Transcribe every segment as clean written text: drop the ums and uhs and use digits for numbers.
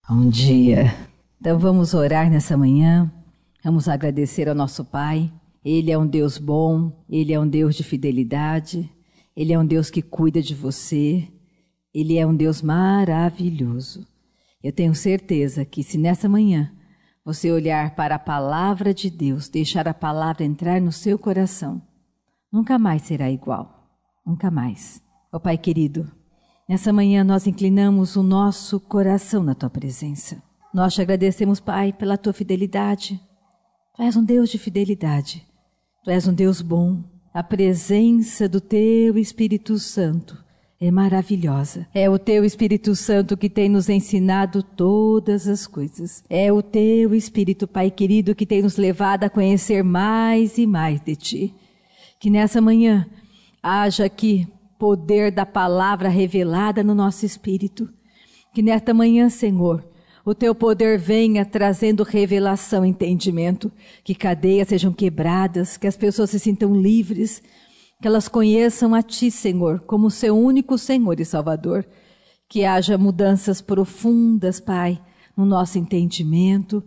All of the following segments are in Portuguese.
Bom dia. Então vamos orar nessa manhã, vamos agradecer ao nosso Pai. Ele é um Deus bom, Ele é um Deus de fidelidade, Ele é um Deus que cuida de você, Ele é um Deus maravilhoso. Eu tenho certeza que se nessa manhã você olhar para a palavra de Deus, deixar a palavra entrar no seu coração, nunca mais será igual, nunca mais. Ó Pai querido, nessa manhã nós inclinamos o nosso coração na Tua presença. Nós te agradecemos, Pai, pela Tua fidelidade. Tu és um Deus de fidelidade. Tu és um Deus bom. A presença do Teu Espírito Santo é maravilhosa. É o Teu Espírito Santo que tem nos ensinado todas as coisas. É o Teu Espírito, Pai querido, que tem nos levado a conhecer mais e mais de Ti. Que nessa manhã haja aqui poder da palavra revelada no nosso espírito. Que nesta manhã, Senhor, o Teu poder venha trazendo revelação e entendimento. Que cadeias sejam quebradas, que as pessoas se sintam livres, que elas conheçam a Ti, Senhor, como Seu único Senhor e Salvador. Que haja mudanças profundas, Pai, no nosso entendimento.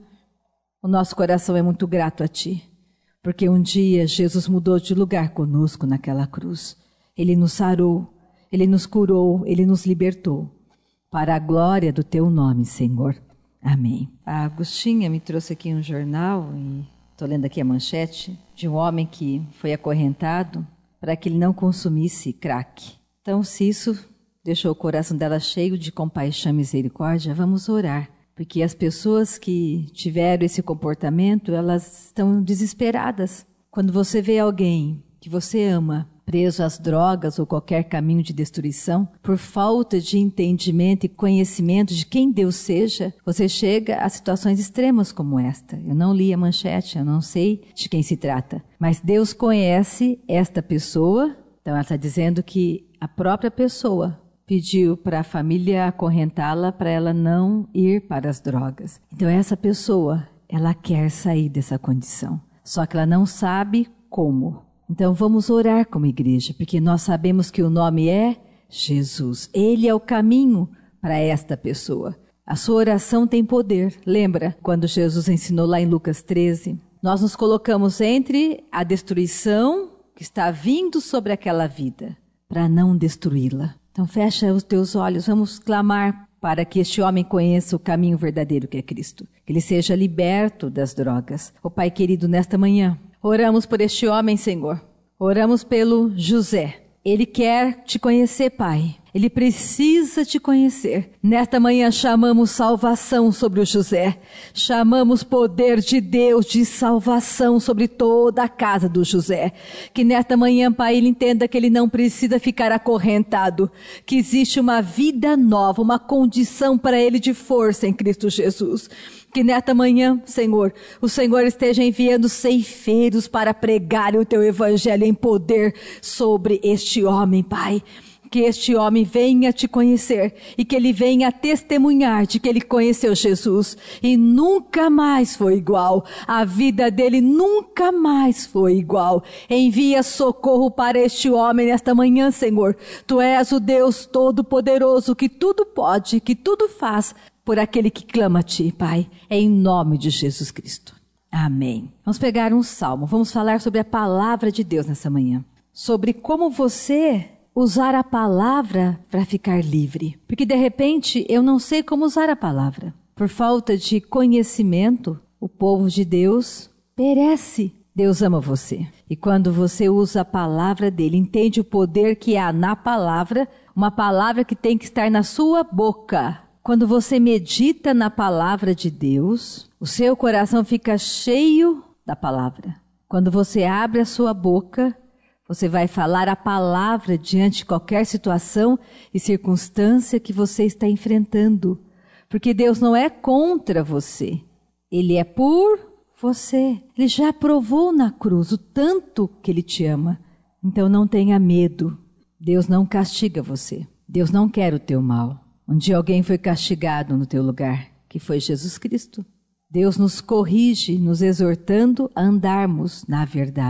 O nosso coração é muito grato a Ti, porque um dia Jesus mudou de lugar conosco naquela cruz. Ele nos sarou, Ele nos curou, Ele nos libertou, para a glória do Teu nome, Senhor. Amém. A Agostinha me trouxe aqui um jornal, e estou lendo aqui a manchete, de um homem que foi acorrentado para que ele não consumisse crack. Então, se isso deixou o coração dela cheio de compaixão e misericórdia, vamos orar, porque as pessoas que tiveram esse comportamento, elas estão desesperadas. Quando você vê alguém que você ama preso às drogas ou qualquer caminho de destruição, por falta de entendimento e conhecimento de quem Deus seja, você chega a situações extremas como esta. Eu não li a manchete, eu não sei de quem se trata, mas Deus conhece esta pessoa. Então ela está dizendo que a própria pessoa pediu para a família acorrentá-la para ela não ir para as drogas. Então essa pessoa, ela quer sair dessa condição, só que ela não sabe como. Então vamos orar como igreja, porque nós sabemos que o nome é Jesus. Ele é o caminho para esta pessoa. A sua oração tem poder. Lembra quando Jesus ensinou lá em Lucas 13? Nós nos colocamos entre a destruição que está vindo sobre aquela vida, para não destruí-la. Então fecha os teus olhos, vamos clamar para que este homem conheça o caminho verdadeiro que é Cristo. Que ele seja liberto das drogas. Ó Pai querido, nesta manhã, oramos por este homem, Senhor. Oramos pelo José. Ele quer te conhecer, Pai. Ele precisa te conhecer. Nesta manhã chamamos salvação sobre o José. Chamamos poder de Deus de salvação sobre toda a casa do José. Que nesta manhã, Pai, ele entenda que ele não precisa ficar acorrentado. Que existe uma vida nova, uma condição para ele de força em Cristo Jesus. Que nesta manhã, Senhor, o Senhor esteja enviando ceifeiros para pregar o Teu evangelho em poder sobre este homem, Pai. Que este homem venha te conhecer e que ele venha testemunhar de que ele conheceu Jesus e nunca mais foi igual. A vida dele nunca mais foi igual. Envia socorro para este homem nesta manhã, Senhor. Tu és o Deus Todo-Poderoso que tudo pode, que tudo faz por aquele que clama a Ti, Pai, em nome de Jesus Cristo. Amém. Vamos pegar um salmo, vamos falar sobre a palavra de Deus nessa manhã. Sobre como você usar a palavra para ficar livre. Porque de repente eu não sei como usar a palavra. Por falta de conhecimento, o povo de Deus perece. Deus ama você. E quando você usa a palavra dele, entende o poder que há na palavra, uma palavra que tem que estar na sua boca. Quando você medita na palavra de Deus, o seu coração fica cheio da palavra. Quando você abre a sua boca, você vai falar a palavra diante de qualquer situação e circunstância que você está enfrentando. Porque Deus não é contra você. Ele é por você. Ele já provou na cruz o tanto que Ele te ama. Então não tenha medo. Deus não castiga você. Deus não quer o teu mal. Um dia alguém foi castigado no teu lugar, que foi Jesus Cristo. Deus nos corrige, nos exortando a andarmos na verdade.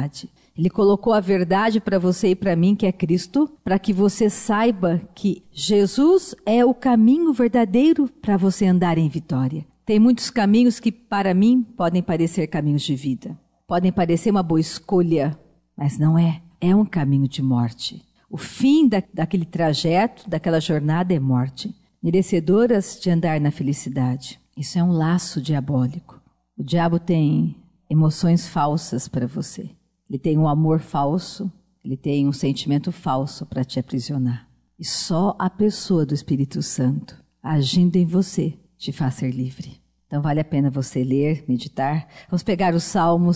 Ele colocou a verdade para você e para mim, que é Cristo, para que você saiba que Jesus é o caminho verdadeiro para você andar em vitória. Tem muitos caminhos que, para mim, podem parecer caminhos de vida. Podem parecer uma boa escolha, mas não é. É um caminho de morte. O fim daquele trajeto, daquela jornada é morte. Merecedoras de andar na felicidade. Isso é um laço diabólico. O diabo tem emoções falsas para você. Ele tem um amor falso, ele tem um sentimento falso para te aprisionar. E só a pessoa do Espírito Santo, agindo em você, te faz ser livre. Então vale a pena você ler, meditar. Vamos pegar o Salmo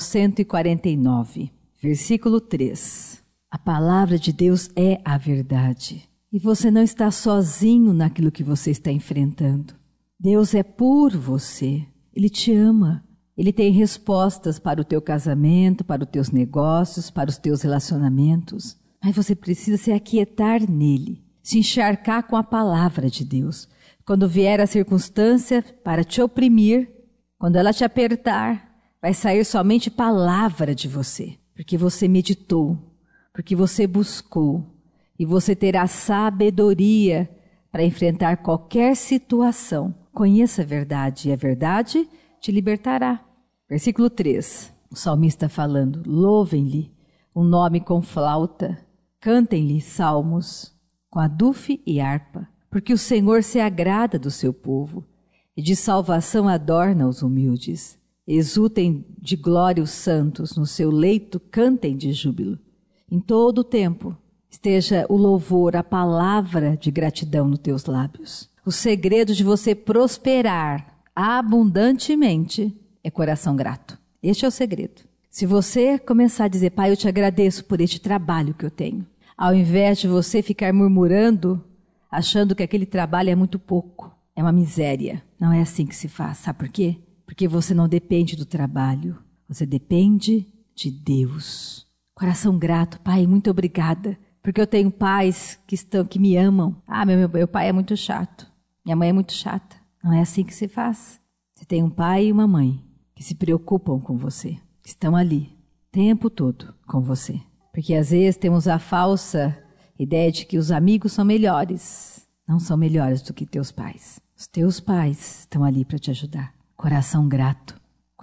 149, versículo 3. A palavra de Deus é a verdade. E você não está sozinho naquilo que você está enfrentando. Deus é por você. Ele te ama. Ele tem respostas para o teu casamento, para os teus negócios, para os teus relacionamentos. Mas você precisa se aquietar nele, se encharcar com a palavra de Deus. Quando vier a circunstância para te oprimir, quando ela te apertar, vai sair somente palavra de você, porque você meditou, porque você buscou, e você terá sabedoria para enfrentar qualquer situação. Conheça a verdade, e a verdade te libertará. Versículo 3, o salmista falando: louvem-lhe o nome com flauta, cantem-lhe salmos com adufe e harpa, porque o Senhor se agrada do seu povo, e de salvação adorna os humildes. Exultem de glória os santos, no seu leito cantem de júbilo. Em todo o tempo esteja o louvor, a palavra de gratidão nos teus lábios. O segredo de você prosperar abundantemente é coração grato. Este é o segredo. Se você começar a dizer: Pai, eu te agradeço por este trabalho que eu tenho, ao invés de você ficar murmurando, achando que aquele trabalho é muito pouco, é uma miséria. Não é assim que se faz. Sabe por quê? Porque você não depende do trabalho, você depende de Deus. Coração grato. Pai, muito obrigada, porque eu tenho pais que me amam. Meu pai é muito chato, minha mãe é muito chata. Não é assim que se faz. Você tem um pai e uma mãe que se preocupam com você, que estão ali o tempo todo com você. Porque às vezes temos a falsa ideia de que os amigos são melhores. Não são melhores do que teus pais. Os teus pais estão ali para te ajudar. Coração grato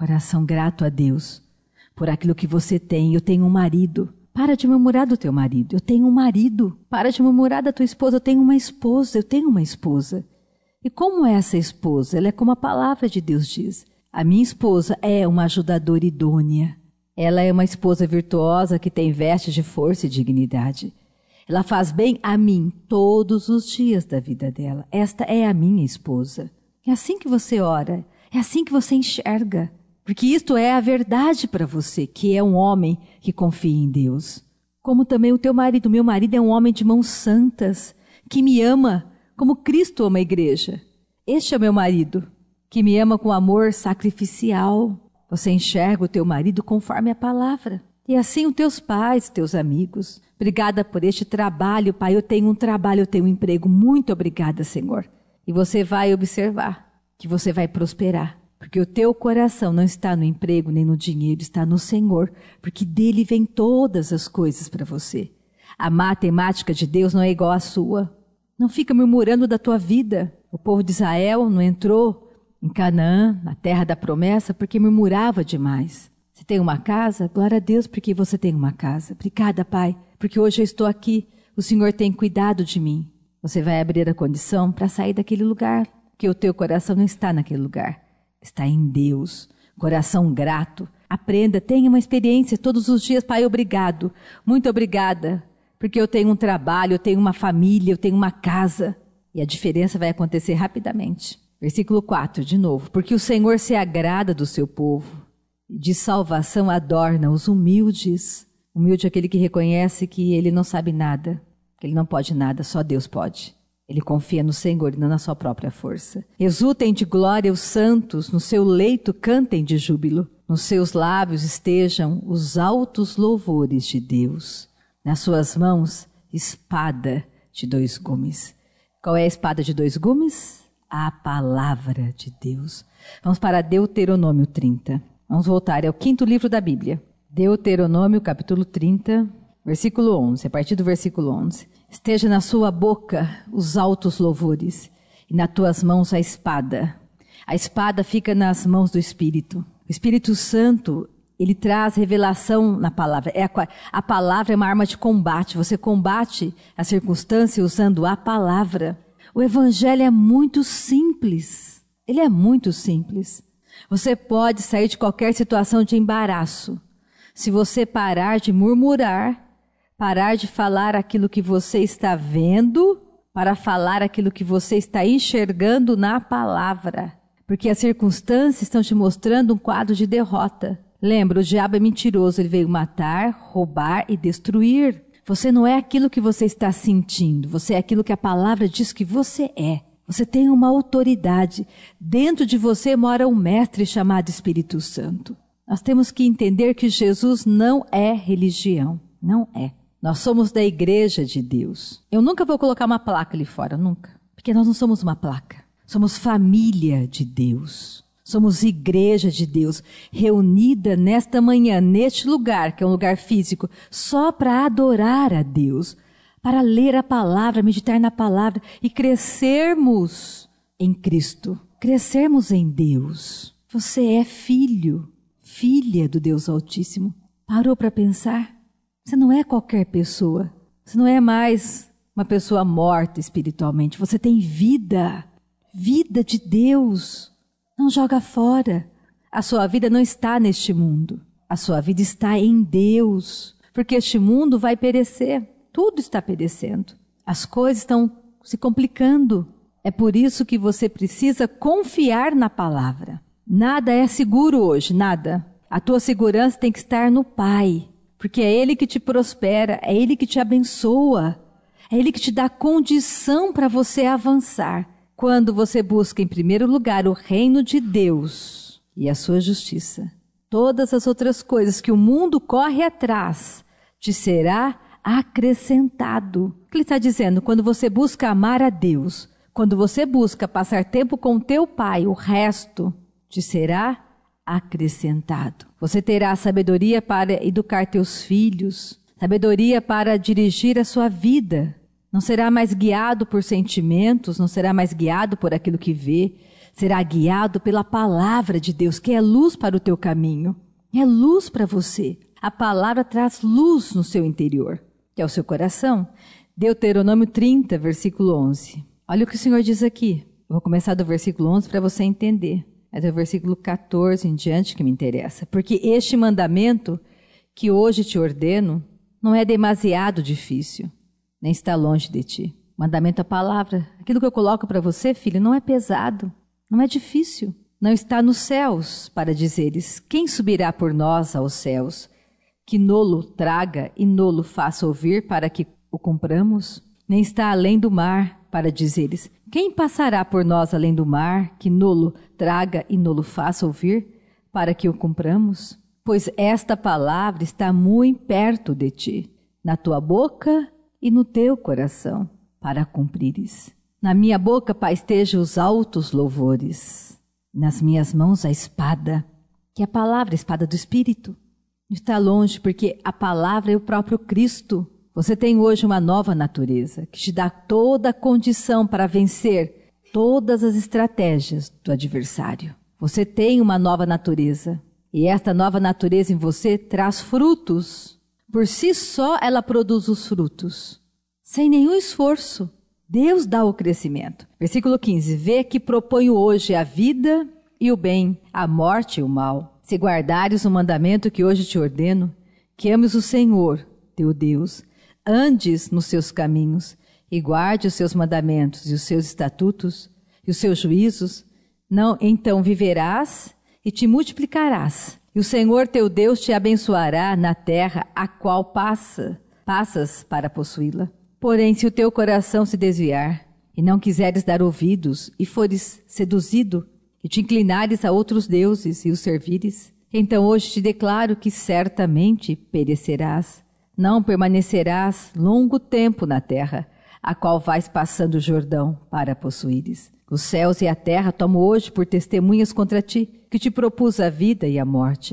a Deus por aquilo que você tem. Eu tenho um marido. Para de murmurar do teu marido. Eu tenho um marido. Para de murmurar da tua esposa. Eu tenho uma esposa. E como é essa esposa? Ela é como a palavra de Deus diz. A minha esposa é uma ajudadora idônea. Ela é uma esposa virtuosa que tem vestes de força e dignidade. Ela faz bem a mim todos os dias da vida dela. Esta é a minha esposa. É assim que você ora. É assim que você enxerga. Porque isto é a verdade para você, que é um homem que confia em Deus. Como também o teu marido. Meu marido é um homem de mãos santas, que me ama como Cristo ama a igreja. Este é o meu marido, que me ama com amor sacrificial. Você enxerga o teu marido conforme a palavra. E assim os teus pais, teus amigos. Obrigada por este trabalho, Pai. Eu tenho um trabalho, eu tenho um emprego. Muito obrigada, Senhor. E você vai observar que você vai prosperar. Porque o teu coração não está no emprego nem no dinheiro, está no Senhor. Porque dele vem todas as coisas para você. A matemática de Deus não é igual à sua. Não fica murmurando da tua vida. O povo de Israel não entrou em Canaã, na terra da promessa, porque murmurava demais. Você tem uma casa? Glória a Deus porque você tem uma casa. Obrigada, Pai, porque hoje eu estou aqui. O Senhor tem cuidado de mim. Você vai abrir a condição para sair daquele lugar, porque o teu coração não está naquele lugar. Está em Deus. Coração grato. Aprenda, tenha uma experiência todos os dias. Pai, obrigado. Muito obrigada, porque eu tenho um trabalho, eu tenho uma família, eu tenho uma casa. E a diferença vai acontecer rapidamente. Versículo 4, de novo. Porque o Senhor se agrada do seu povo, de salvação adorna os humildes. Humilde é aquele que reconhece que ele não sabe nada, que ele não pode nada, só Deus pode. Ele confia no Senhor e não na sua própria força. Exultem de glória os santos, no seu leito cantem de júbilo. Nos seus lábios estejam os altos louvores de Deus. Nas suas mãos, espada de 2 gumes. Qual é a espada de 2 gumes? A palavra de Deus. Vamos para Deuteronômio 30. Vamos voltar, é o 5º livro da Bíblia. Deuteronômio capítulo 30, versículo 11, a partir do versículo 11. Esteja na sua boca os altos louvores e nas tuas mãos a espada. A espada fica nas mãos do Espírito. O Espírito Santo, ele traz revelação na palavra. A palavra é uma arma de combate. Você combate a circunstância usando a palavra. O Evangelho é muito simples. Ele é muito simples. Você pode sair de qualquer situação de embaraço. Se você parar de murmurar, parar de falar aquilo que você está vendo, para falar aquilo que você está enxergando na palavra. Porque as circunstâncias estão te mostrando um quadro de derrota. Lembra, o diabo é mentiroso, ele veio matar, roubar e destruir. Você não é aquilo que você está sentindo, você é aquilo que a palavra diz que você é. Você tem uma autoridade. Dentro de você mora um mestre chamado Espírito Santo. Nós temos que entender que Jesus não é religião, não é. Nós somos da igreja de Deus. Eu nunca vou colocar uma placa ali fora, nunca. Porque nós não somos uma placa. Somos família de Deus. Somos igreja de Deus, reunida nesta manhã, neste lugar, que é um lugar físico, só para adorar a Deus, para ler a palavra, meditar na palavra e crescermos em Cristo, crescermos em Deus. Você é filho, filha do Deus Altíssimo. Parou para pensar? Você não é qualquer pessoa. Você não é mais uma pessoa morta espiritualmente. Você tem vida, vida de Deus. Não joga fora. A sua vida não está neste mundo. A sua vida está em Deus. Porque este mundo vai perecer. Tudo está perecendo. As coisas estão se complicando. É por isso que você precisa confiar na palavra. Nada é seguro hoje, nada. A tua segurança tem que estar no Pai. Porque é Ele que te prospera, é Ele que te abençoa. É Ele que te dá condição para você avançar. Quando você busca em primeiro lugar o reino de Deus e a sua justiça, todas as outras coisas que o mundo corre atrás te será acrescentado. O que ele está dizendo? Quando você busca amar a Deus, quando você busca passar tempo com teu Pai, o resto te será acrescentado. Você terá sabedoria para educar teus filhos, sabedoria para dirigir a sua vida. Não será mais guiado por sentimentos, não será mais guiado por aquilo que vê, será guiado pela palavra de Deus, que é luz para o teu caminho, é luz para você. A palavra traz luz no seu interior, que é o seu coração. Deuteronômio 30, versículo 11. Olha o que o Senhor diz aqui. Eu vou começar do versículo 11 para você entender. É do versículo 14 em diante que me interessa. Porque este mandamento que hoje te ordeno não é demasiado difícil, nem está longe de ti. Mandamento é a palavra. Aquilo que eu coloco para você, filho, não é pesado, não é difícil. Não está nos céus para dizeres, quem subirá por nós aos céus? Que nolo traga e nolo faça ouvir para que o cumpramos? Nem está além do mar para dizeres, quem passará por nós além do mar? Que nolo traga e nolo faça ouvir para que o cumpramos? Pois esta palavra está muito perto de ti, na tua boca e no teu coração, para cumprires. Na minha boca, Pai, estejam os altos louvores, nas minhas mãos a espada, que é a palavra, a espada do Espírito. Está longe, porque a palavra é o próprio Cristo. Você tem hoje uma nova natureza, que te dá toda a condição para vencer todas as estratégias do adversário. Você tem uma nova natureza, e esta nova natureza em você traz frutos. Por si só, ela produz os frutos, sem nenhum esforço. Deus dá o crescimento. Versículo 15. Vê que proponho hoje a vida e o bem, a morte e o mal. Se guardares o mandamento que hoje te ordeno, que ames o Senhor, teu Deus, andes nos seus caminhos e guarde os seus mandamentos e os seus estatutos e os seus juízos, não, então viverás e te multiplicarás. E o Senhor teu Deus te abençoará na terra a qual passas para possuí-la. Porém, se o teu coração se desviar e não quiseres dar ouvidos e fores seduzido e te inclinares a outros deuses e os servires, então hoje te declaro que certamente perecerás. Não permanecerás longo tempo na terra, a qual vais passando o Jordão para possuíres. Os céus e a terra tomo hoje por testemunhas contra ti, que te propus a vida e a morte,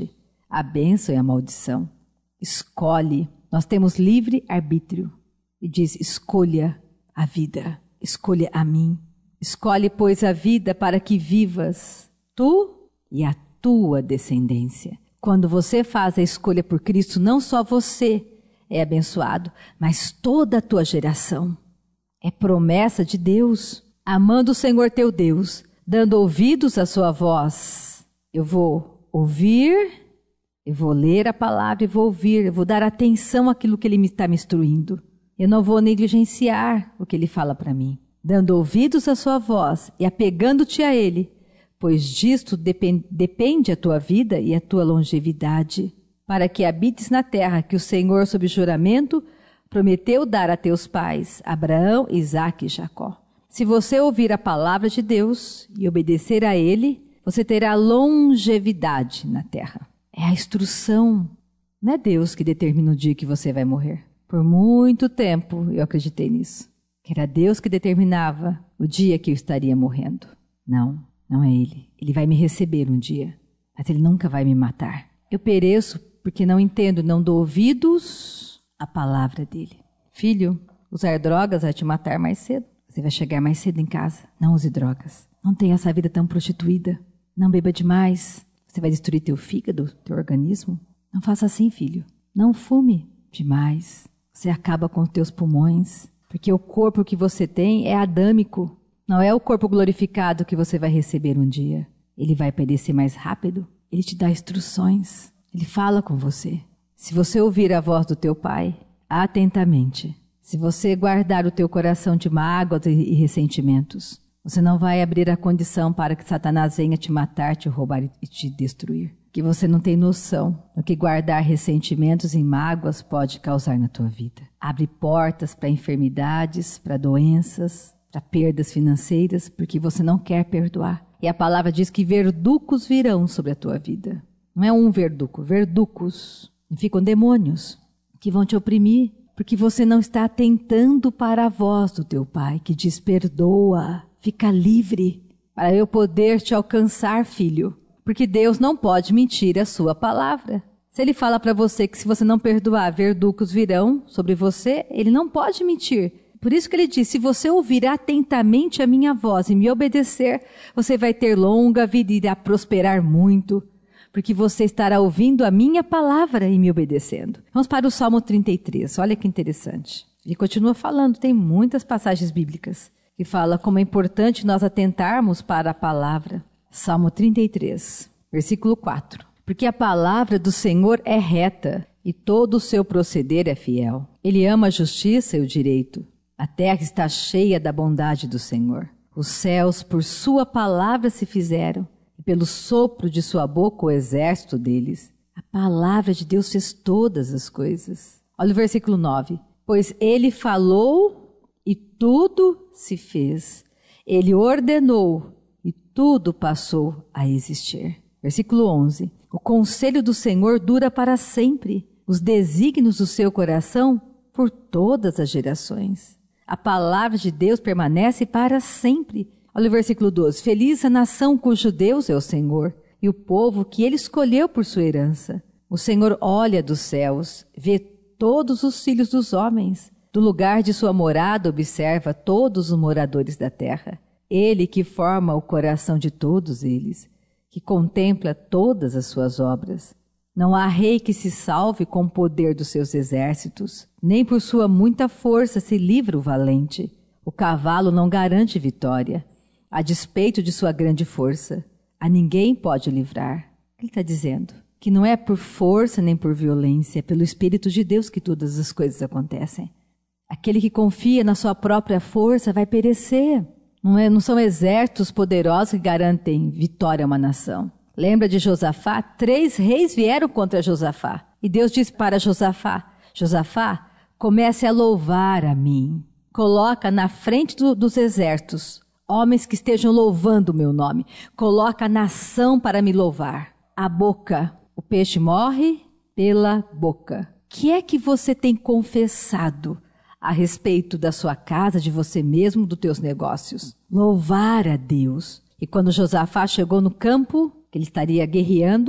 a bênção e a maldição. Escolhe. Nós temos livre arbítrio. E diz, escolha a vida, escolha a mim. Escolhe, pois, a vida para que vivas tu e a tua descendência. Quando você faz a escolha por Cristo, não só você é abençoado, mas toda a tua geração. É promessa de Deus. Amando o Senhor teu Deus, dando ouvidos à sua voz. Eu vou ouvir, eu vou ler a palavra e vou ouvir, eu vou dar atenção àquilo que Ele está me instruindo. Eu não vou negligenciar o que Ele fala para mim. Dando ouvidos à sua voz e apegando-te a Ele, pois disto depende a tua vida e a tua longevidade, para que habites na terra que o Senhor, sob juramento, prometeu dar a teus pais, Abraão, Isaque e Jacó. Se você ouvir a palavra de Deus e obedecer a Ele, você terá longevidade na terra. É a instrução. Não é Deus que determina o dia que você vai morrer. Por muito tempo eu acreditei nisso. Que era Deus que determinava o dia que eu estaria morrendo. Não, não é Ele. Ele vai me receber um dia, mas Ele nunca vai me matar. Eu pereço porque não entendo, não dou ouvidos à palavra dEle. Filho, usar drogas vai te matar mais cedo. Você vai chegar mais cedo em casa. Não use drogas. Não tenha essa vida tão prostituída. Não beba demais. Você vai destruir teu fígado, teu organismo. Não faça assim, filho. Não fume demais. Você acaba com os teus pulmões. Porque o corpo que você tem é adâmico. Não é o corpo glorificado que você vai receber um dia. Ele vai perecer mais rápido. Ele te dá instruções. Ele fala com você. Se você ouvir a voz do teu pai atentamente, se você guardar o teu coração de mágoas e ressentimentos, você não vai abrir a condição para que Satanás venha te matar, te roubar e te destruir. Que você não tem noção do que guardar ressentimentos e mágoas pode causar na tua vida. Abre portas para enfermidades, para doenças, para perdas financeiras, porque você não quer perdoar. E a palavra diz que verducos virão sobre a tua vida. Não é um verduco, verducos. E ficam demônios que vão te oprimir, porque você não está atentando para a voz do teu pai, que diz, perdoa, fica livre, para eu poder te alcançar, filho. Porque Deus não pode mentir a sua palavra. Se Ele fala para você que se você não perdoar, verducos virão sobre você, Ele não pode mentir. Por isso que Ele diz, se você ouvir atentamente a minha voz e me obedecer, você vai ter longa vida e irá prosperar muito, porque você estará ouvindo a minha palavra e me obedecendo. Vamos para o Salmo 33, olha que interessante. Ele continua falando, tem muitas passagens bíblicas que falam como é importante nós atentarmos para a palavra. Salmo 33, versículo 4. Porque a palavra do Senhor é reta e todo o seu proceder é fiel. Ele ama a justiça e o direito. A terra está cheia da bondade do Senhor. Os céus por sua palavra se fizeram e pelo sopro de sua boca o exército deles. A palavra de Deus fez todas as coisas. Olha o versículo 9. Pois ele falou e tudo se fez. Ele ordenou e tudo passou a existir. Versículo 11. O conselho do Senhor dura para sempre, os desígnios do seu coração por todas as gerações. A palavra de Deus permanece para sempre. Olha o versículo 12. Feliz a nação cujo Deus é o Senhor, e o povo que ele escolheu por sua herança. O Senhor olha dos céus, vê todos os filhos dos homens. Do lugar de sua morada observa todos os moradores da terra. Ele que forma o coração de todos eles, que contempla todas as suas obras. Não há rei que se salve com o poder dos seus exércitos, nem por sua muita força se livra o valente. O cavalo não garante vitória, a despeito de sua grande força. A ninguém pode livrar. O que ele está dizendo? Que não é por força nem por violência, é pelo Espírito de Deus que todas as coisas acontecem. Aquele que confia na sua própria força vai perecer. Não são exércitos poderosos que garantem vitória a uma nação. Lembra de Josafá? 3 reis vieram contra Josafá. E Deus disse para Josafá, Josafá, comece a louvar a mim. Coloca na frente dos exércitos homens que estejam louvando o meu nome. Coloca a nação para me louvar. A boca, o peixe morre pela boca. O que é que você tem confessado a respeito da sua casa, de você mesmo, dos teus negócios? Louvar a Deus. E quando Josafá chegou no campo, que ele estaria guerreando,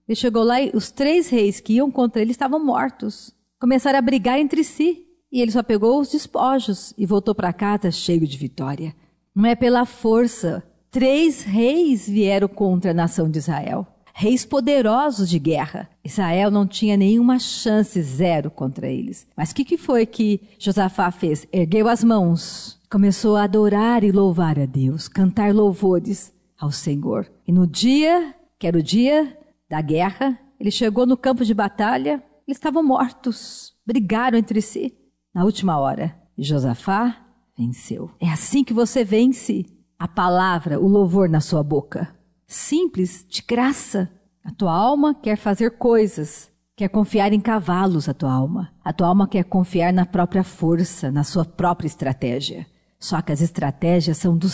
Ele chegou lá e os 3 reis que iam contra ele estavam mortos. Começaram a brigar entre si. E ele só pegou os despojos e voltou para casa cheio de vitória. Não é pela força. 3 reis vieram contra a nação de Israel. Reis poderosos de guerra. Israel não tinha nenhuma chance, 0 contra eles. Mas o que foi que Josafá fez? Ergueu as mãos, começou a adorar e louvar a Deus, cantar louvores ao Senhor. E no dia, que era o dia da guerra, ele chegou no campo de batalha, eles estavam mortos, brigaram entre si. Na última hora, Josafá venceu. É assim que você vence. A palavra, o louvor na sua boca. Simples, de graça. A tua alma quer fazer coisas, quer confiar em cavalos, a tua alma. A tua alma quer confiar na própria força, na sua própria estratégia. Só que as estratégias são do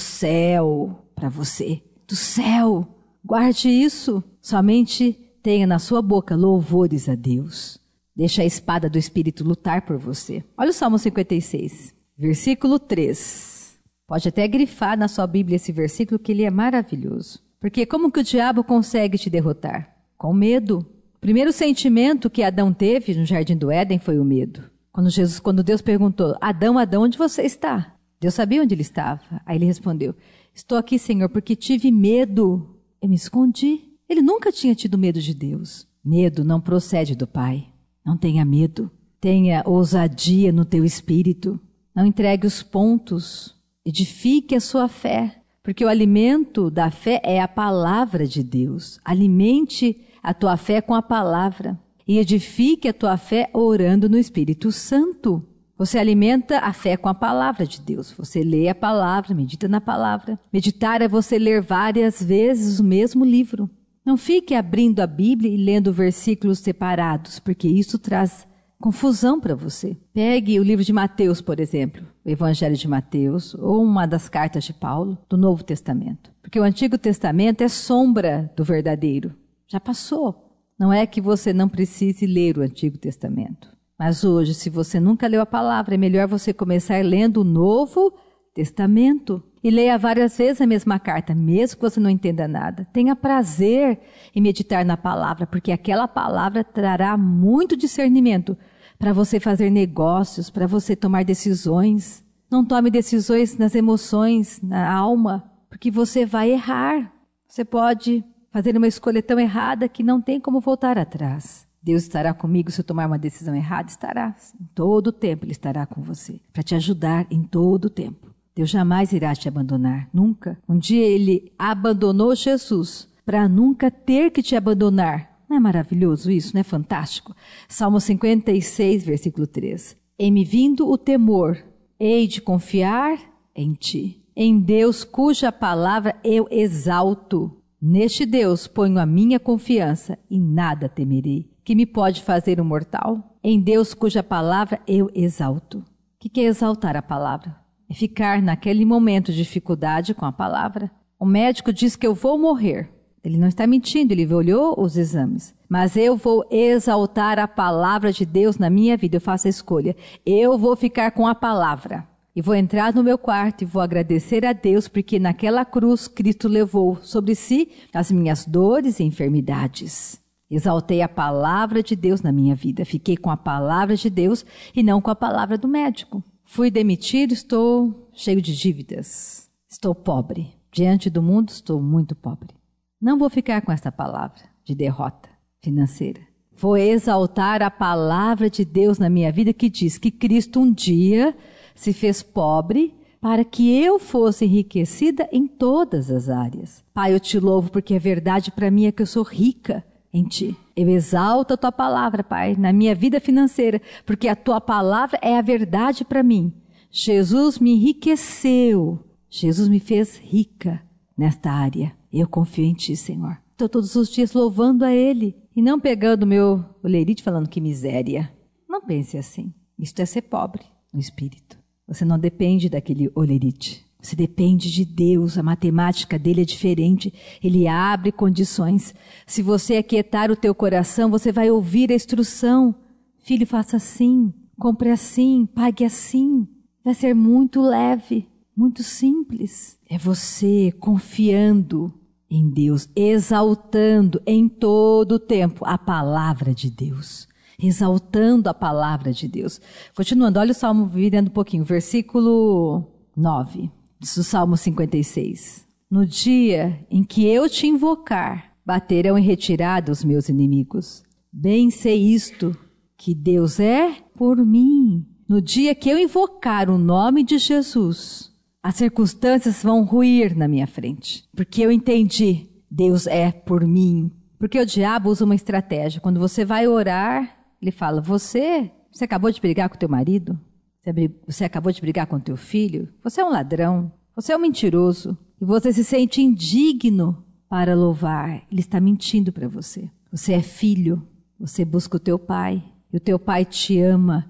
céu para você. Do céu. Guarde isso. Somente tenha na sua boca louvores a Deus. Deixa a espada do Espírito lutar por você. Olha o Salmo 56, versículo 3. Pode até grifar na sua Bíblia esse versículo, que ele é maravilhoso. Porque como que o diabo consegue te derrotar? Com medo. O primeiro sentimento que Adão teve no Jardim do Éden foi o medo. Quando Deus perguntou, Adão, onde você está? Deus sabia onde ele estava. Aí ele respondeu, estou aqui, Senhor, porque tive medo. Eu me escondi. Ele nunca tinha tido medo de Deus. Medo não procede do Pai. Não tenha medo, tenha ousadia no teu espírito, não entregue os pontos, edifique a sua fé, porque o alimento da fé é a palavra de Deus. Alimente a tua fé com a palavra e edifique a tua fé orando no Espírito Santo. Você alimenta a fé com a palavra de Deus, você lê a palavra, medita na palavra. Meditar é você ler várias vezes o mesmo livro. Não fique abrindo a Bíblia e lendo versículos separados, porque isso traz confusão para você. Pegue o livro de Mateus, por exemplo, o Evangelho de Mateus, ou uma das cartas de Paulo, do Novo Testamento. Porque o Antigo Testamento é sombra do verdadeiro. Já passou. Não é que você não precise ler o Antigo Testamento. Mas hoje, se você nunca leu a palavra, é melhor você começar lendo o Novo Testamento. E leia várias vezes a mesma carta, mesmo que você não entenda nada. Tenha prazer em meditar na palavra, porque aquela palavra trará muito discernimento para você fazer negócios, para você tomar decisões. Não tome decisões nas emoções, na alma, porque você vai errar. Você pode fazer uma escolha tão errada que não tem como voltar atrás. Deus estará comigo se eu tomar uma decisão errada? Estará. Em todo o tempo Ele estará com você, para te ajudar em todo o tempo. Deus jamais irá te abandonar, nunca. Um dia Ele abandonou Jesus para nunca ter que te abandonar. Não é maravilhoso isso? Não é fantástico? Salmo 56, versículo 3. Em-me vindo o temor, hei de confiar em ti. Em Deus cuja palavra eu exalto. Neste Deus ponho a minha confiança e nada temerei. Que me pode fazer um mortal? Em Deus cuja palavra eu exalto. O que é exaltar a palavra? É ficar naquele momento de dificuldade com a palavra. O médico diz que eu vou morrer. Ele não está mentindo, ele olhou os exames. Mas eu vou exaltar a palavra de Deus na minha vida. Eu faço a escolha. Eu vou ficar com a palavra. E vou entrar no meu quarto e vou agradecer a Deus, porque naquela cruz Cristo levou sobre si as minhas dores e enfermidades. Exaltei a palavra de Deus na minha vida. Fiquei com a palavra de Deus e não com a palavra do médico. Fui demitido, estou cheio de dívidas. Estou pobre. Diante do mundo, estou muito pobre. Não vou ficar com essa palavra de derrota financeira. Vou exaltar a palavra de Deus na minha vida, que diz que Cristo um dia se fez pobre para que eu fosse enriquecida em todas as áreas. Pai, eu te louvo porque a verdade para mim é que eu sou rica em ti. Eu exalto a tua palavra, Pai, na minha vida financeira, porque a tua palavra é a verdade para mim. Jesus me enriqueceu. Jesus me fez rica nesta área. Eu confio em ti, Senhor. Estou todos os dias louvando a Ele e não pegando o meu olerite falando que miséria. Não pense assim. Isto é ser pobre no espírito. Você não depende daquele olerite. Você depende de Deus, a matemática dele é diferente. Ele abre condições. Se você aquietar o teu coração, você vai ouvir a instrução. Filho, faça assim, compre assim, pague assim. Vai ser muito leve, muito simples. É você confiando em Deus, exaltando em todo o tempo a palavra de Deus. Exaltando a palavra de Deus. Continuando, olha o Salmo, virando um pouquinho, versículo 9, do Salmo 56. No dia em que eu te invocar, baterão em retirada os meus inimigos. Bem sei isto, que Deus é por mim. No dia que eu invocar o nome de Jesus, as circunstâncias vão ruir na minha frente. Porque eu entendi, Deus é por mim. Porque o diabo usa uma estratégia. Quando você vai orar, ele fala, você acabou de brigar com teu marido? Você acabou de brigar com teu filho? Você é um ladrão? Você é um mentiroso? E você se sente indigno para louvar. Ele está mentindo para você. Você é filho. Você busca o teu pai. E o teu pai te ama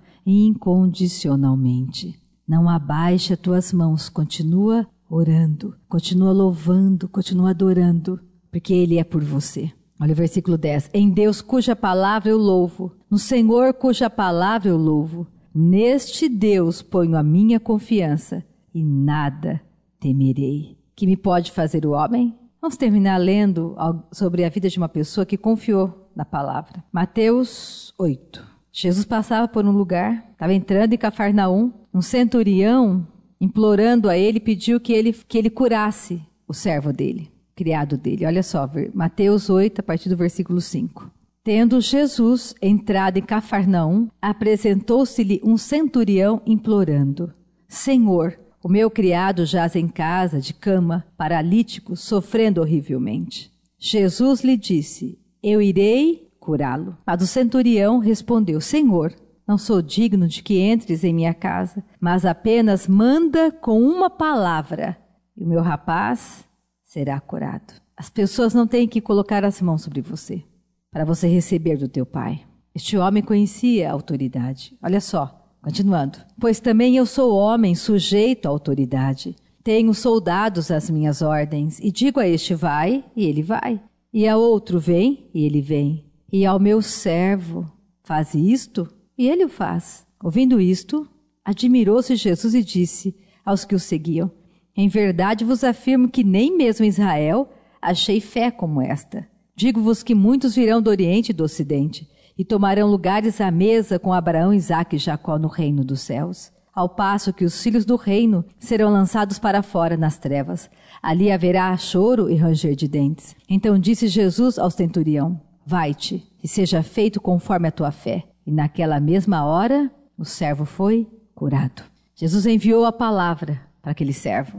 incondicionalmente. Não abaixe as tuas mãos. Continua orando. Continua louvando. Continua adorando. Porque ele é por você. Olha o versículo 10. Em Deus cuja palavra eu louvo, no Senhor cuja palavra eu louvo, neste Deus ponho a minha confiança e nada temerei. Que me pode fazer o homem? Vamos terminar lendo sobre a vida de uma pessoa que confiou na palavra. Mateus 8. Jesus passava por um lugar, estava entrando em Cafarnaum, um centurião, implorando a ele, pediu que ele curasse o servo dele. Criado dele. Olha só, Mateus 8, a partir do versículo 5. Tendo Jesus entrado em Cafarnaum, apresentou-se-lhe um centurião implorando: Senhor, o meu criado jaz em casa, de cama, paralítico, sofrendo horrivelmente. Jesus lhe disse: eu irei curá-lo. Mas o centurião respondeu: Senhor, não sou digno de que entres em minha casa, mas apenas manda com uma palavra, e o meu rapaz será curado. As pessoas não têm que colocar as mãos sobre você, para você receber do teu pai. Este homem conhecia a autoridade. Olha só, continuando. Pois também eu sou homem sujeito à autoridade. Tenho soldados às minhas ordens, e digo a este vai, e ele vai. E a outro vem, e ele vem. E ao meu servo faz isto, e ele o faz. Ouvindo isto, admirou-se Jesus e disse aos que o seguiam: em verdade vos afirmo que nem mesmo em Israel achei fé como esta. Digo-vos que muitos virão do Oriente e do Ocidente e tomarão lugares à mesa com Abraão, Isaque e Jacó no reino dos céus. Ao passo que os filhos do reino serão lançados para fora nas trevas. Ali haverá choro e ranger de dentes. Então disse Jesus ao centurião: vai-te, e seja feito conforme a tua fé. E naquela mesma hora o servo foi curado. Jesus enviou a palavra para aquele servo.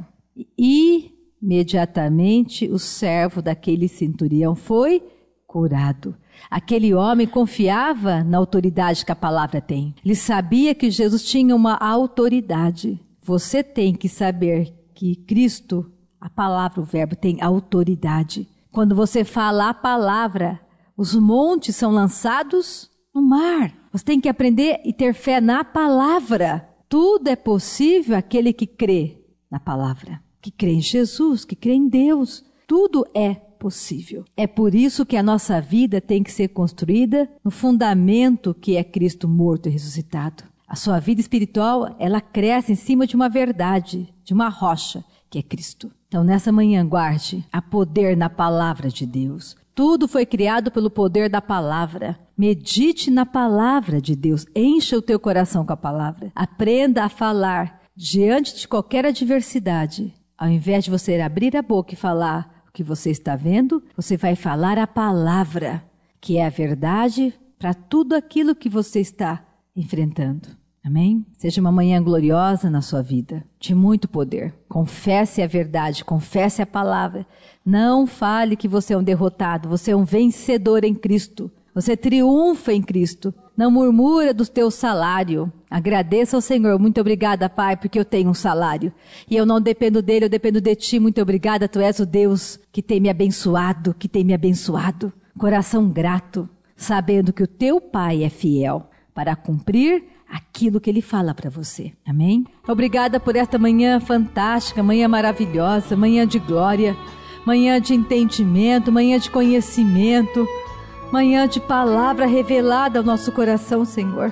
E imediatamente o servo daquele centurião foi curado. Aquele homem confiava na autoridade que a palavra tem. Ele sabia que Jesus tinha uma autoridade. Você tem que saber que Cristo, a palavra, o verbo, tem autoridade. Quando você fala a palavra, os montes são lançados no mar. Você tem que aprender e ter fé na palavra. Tudo é possível àquele que crê na palavra, que crê em Jesus, que crê em Deus. Tudo é possível. É por isso que a nossa vida tem que ser construída no fundamento que é Cristo morto e ressuscitado. A sua vida espiritual, ela cresce em cima de uma verdade, de uma rocha, que é Cristo. Então, nessa manhã, guarde a poder na palavra de Deus. Tudo foi criado pelo poder da palavra. Medite na palavra de Deus. Encha o teu coração com a palavra. Aprenda a falar diante de qualquer adversidade. Ao invés de você abrir a boca e falar o que você está vendo, você vai falar a palavra, que é a verdade para tudo aquilo que você está enfrentando. Amém? Seja uma manhã gloriosa na sua vida, de muito poder. Confesse a verdade, confesse a palavra. Não fale que você é um derrotado, você é um vencedor em Cristo. Você triunfa em Cristo. Não murmura do teu salário. Agradeça ao Senhor. Muito obrigada, Pai, porque eu tenho um salário. E eu não dependo dele, eu dependo de ti. Muito obrigada, tu és o Deus que tem me abençoado, que tem me abençoado. Coração grato, sabendo que o teu Pai é fiel para cumprir aquilo que ele fala para você. Amém? Obrigada por esta manhã fantástica, manhã maravilhosa, manhã de glória, manhã de entendimento, manhã de conhecimento, manhã de palavra revelada ao nosso coração, Senhor.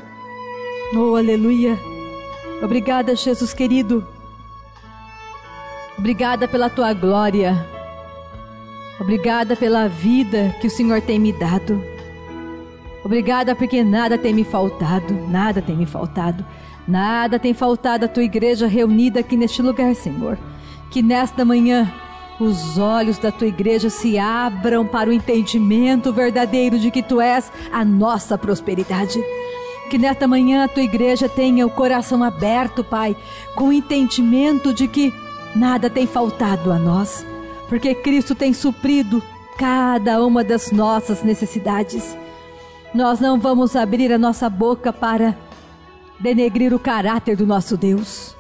Oh, aleluia. Obrigada, Jesus querido. Obrigada pela tua glória. Obrigada pela vida que o Senhor tem me dado. Obrigada porque nada tem me faltado, nada tem me faltado. Nada tem faltado à tua igreja reunida aqui neste lugar, Senhor. Que nesta manhã os olhos da tua igreja se abram para o entendimento verdadeiro de que tu és a nossa prosperidade. Que nesta manhã a tua igreja tenha o coração aberto, Pai, com o entendimento de que nada tem faltado a nós, porque Cristo tem suprido cada uma das nossas necessidades. Nós não vamos abrir a nossa boca para denegrir o caráter do nosso Deus.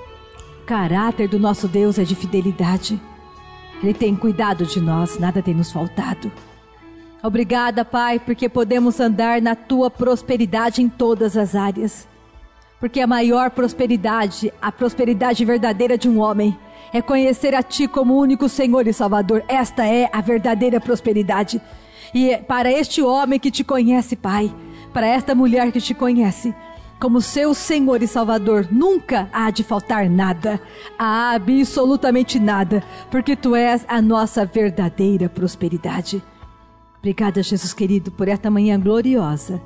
O caráter do nosso Deus é de fidelidade. Ele tem cuidado de nós, nada tem nos faltado. Obrigada, Pai, porque podemos andar na tua prosperidade em todas as áreas. Porque a maior prosperidade, a prosperidade verdadeira de um homem, é conhecer a Ti como único Senhor e Salvador. Esta é a verdadeira prosperidade. E para este homem que te conhece, Pai, para esta mulher que te conhece como seu Senhor e Salvador, nunca há de faltar nada, há absolutamente nada, porque Tu és a nossa verdadeira prosperidade. Obrigada, Jesus querido, por esta manhã gloriosa.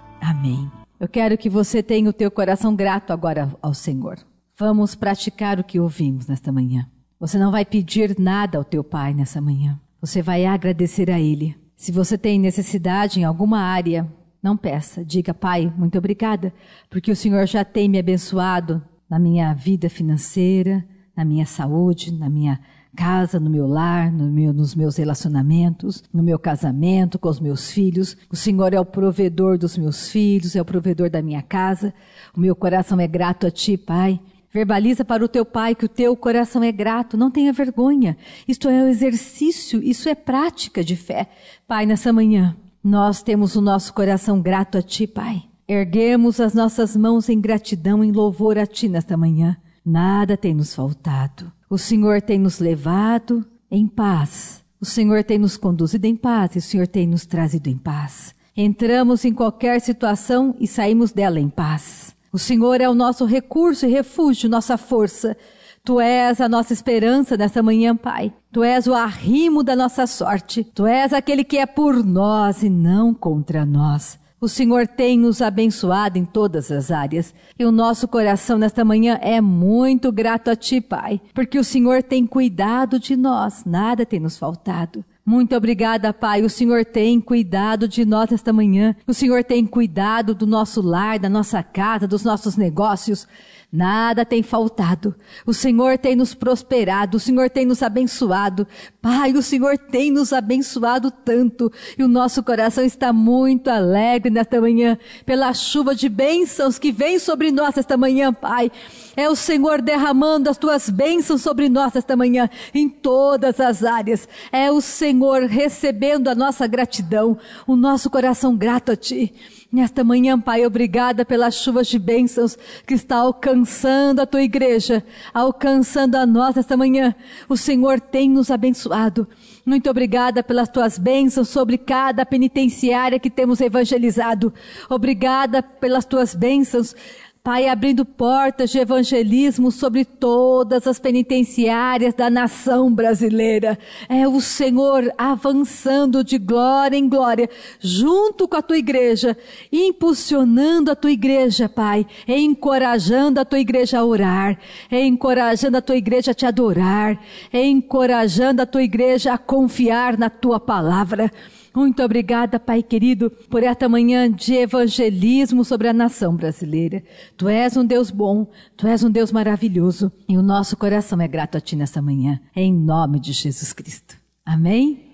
Amém. Eu quero que você tenha o teu coração grato agora ao Senhor. Vamos praticar o que ouvimos nesta manhã. Você não vai pedir nada ao teu Pai nessa manhã. Você vai agradecer a Ele. Se você tem necessidade em alguma área, não peça. Diga, Pai, muito obrigada, porque o Senhor já tem me abençoado na minha vida financeira, na minha saúde, na minha casa, no meu lar, nos meus relacionamentos, no meu casamento, com os meus filhos. O Senhor é o provedor dos meus filhos, é o provedor da minha casa. O meu coração é grato a Ti, Pai. Verbaliza para o teu Pai que o teu coração é grato. Não tenha vergonha. Isto é um exercício, isso é prática de fé. Pai, nessa manhã, nós temos o nosso coração grato a Ti, Pai. Erguemos as nossas mãos em gratidão, em louvor a Ti nesta manhã. Nada tem nos faltado. O Senhor tem nos levado em paz. O Senhor tem nos conduzido em paz e o Senhor tem nos trazido em paz. Entramos em qualquer situação e saímos dela em paz. O Senhor é o nosso recurso e refúgio, nossa força. Tu és a nossa esperança nessa manhã, Pai. Tu és o arrimo da nossa sorte. Tu és aquele que é por nós e não contra nós. O Senhor tem nos abençoado em todas as áreas. E o nosso coração nesta manhã é muito grato a Ti, Pai. Porque o Senhor tem cuidado de nós. Nada tem nos faltado. Muito obrigada, Pai. O Senhor tem cuidado de nós esta manhã. O Senhor tem cuidado do nosso lar, da nossa casa, dos nossos negócios. Nada tem faltado. O Senhor tem nos prosperado. O Senhor tem nos abençoado. Pai, o Senhor tem nos abençoado tanto. E o nosso coração está muito alegre nesta manhã pela chuva de bênçãos que vem sobre nós esta manhã, Pai. É o Senhor derramando as Tuas bênçãos sobre nós esta manhã, em todas as áreas. É o Senhor recebendo a nossa gratidão, o nosso coração grato a Ti. Nesta manhã, Pai, obrigada pelas chuvas de bênçãos que está alcançando a Tua igreja, alcançando a nós esta manhã. O Senhor tem nos abençoado. Muito obrigada pelas Tuas bênçãos sobre cada penitenciária que temos evangelizado. Obrigada pelas Tuas bênçãos, Pai, abrindo portas de evangelismo sobre todas as penitenciárias da nação brasileira. É o Senhor avançando de glória em glória, junto com a Tua igreja, impulsionando a Tua igreja, Pai, encorajando a Tua igreja a orar, encorajando a Tua igreja a Te adorar, encorajando a Tua igreja a confiar na Tua palavra. Muito obrigada, Pai querido, por esta manhã de evangelismo sobre a nação brasileira. Tu és um Deus bom, Tu és um Deus maravilhoso e o nosso coração é grato a Ti nessa manhã, em nome de Jesus Cristo. Amém?